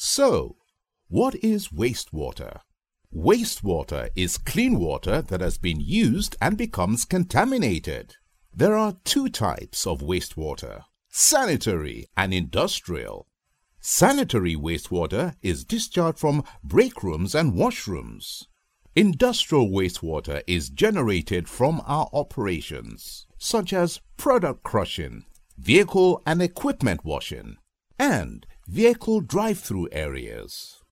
So, what is wastewater? Wastewater is clean water that has been used and becomes contaminated. There are two types of wastewater: sanitary and industrial. Sanitary wastewater is discharged from break rooms and washrooms. Industrial wastewater is generated from our operations, such as product crushing, vehicle and equipment washing, and vehicle drive-through areas.